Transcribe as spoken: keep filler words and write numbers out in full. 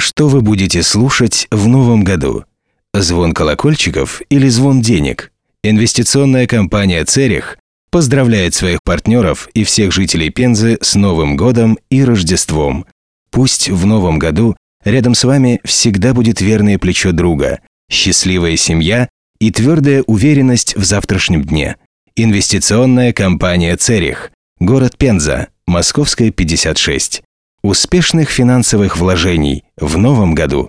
Что вы будете слушать в новом году? Звон колокольчиков или звон денег? Инвестиционная компания «Церих» поздравляет своих партнеров и всех жителей Пензы с Новым годом и Рождеством. Пусть в новом году рядом с вами всегда будет верное плечо друга, счастливая семья и твердая уверенность в завтрашнем дне. Инвестиционная компания «Церих», город Пенза, Московская, пятьдесят шесть. Успешных финансовых вложений в новом году!